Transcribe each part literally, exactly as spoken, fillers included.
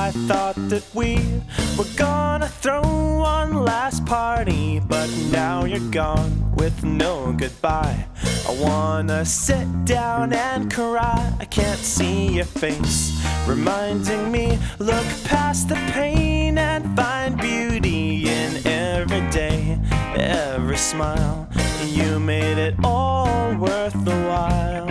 I thought that we were gonna throw one last party, but now you're gone with no goodbye. I wanna sit down and cry. I can't see your face reminding me, look past the pain and find beauty in every day, every smile. You made it all worth the while.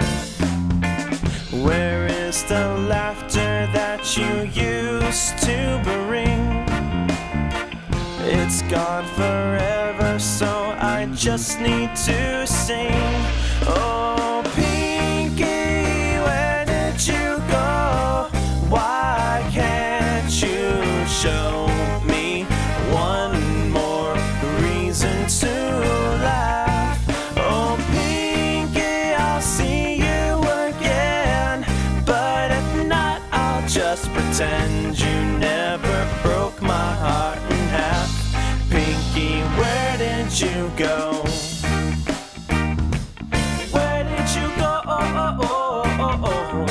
Where is the laughter that you used to bring? It's gone forever, so I just need to sing. Oh, Pinky, where did you go? Why can't you show me one more reason to laugh? Oh, Pinky, I'll see you again, but if not, I'll just pretend you never broke my heart in half. Pinky, where did you go? Where did you go? Oh, oh, oh, oh,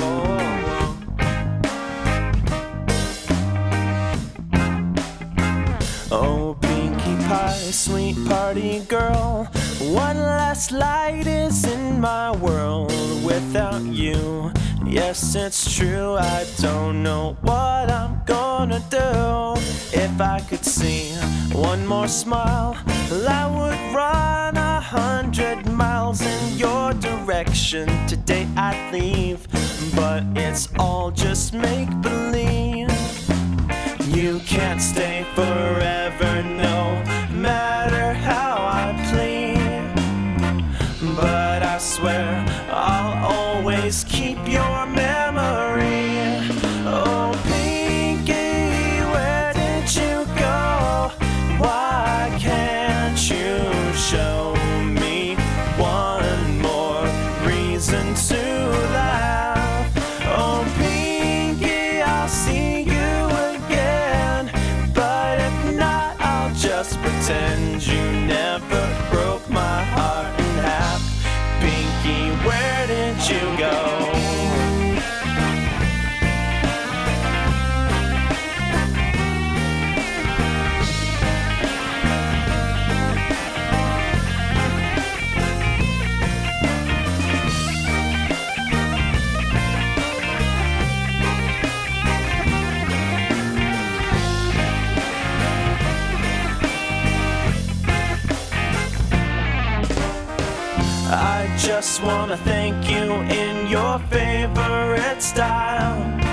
oh, oh. Oh, Pinkie Pie, sweet party girl, one last light is in my world without you. Yes, it's true, I don't know what I'm gonna do. If I could see one more smile, I would run a hundred miles in your direction. Today I'd leave, but it's all just make-believe. You can't stay forever, no matter how I plead, but I swear I'll always keep your memory. Oh, Pinky, where did you go? Why can't you show me one more reason to laugh? Oh, Pinky, I'll see you again, but if not, I'll just pretend you never broke my heart in half. Pinky, where did you go? I just wanna thank you in your favorite style.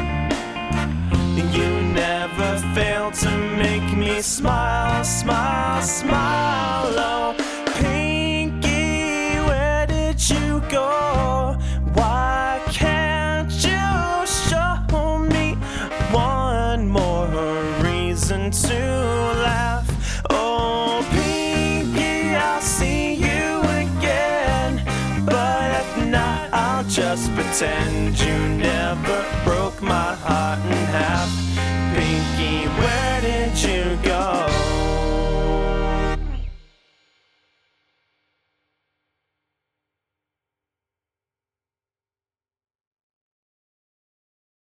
You never fail to make me smile, smile, smile. Oh, Pinky, where did you go? Why can't you show me one more reason to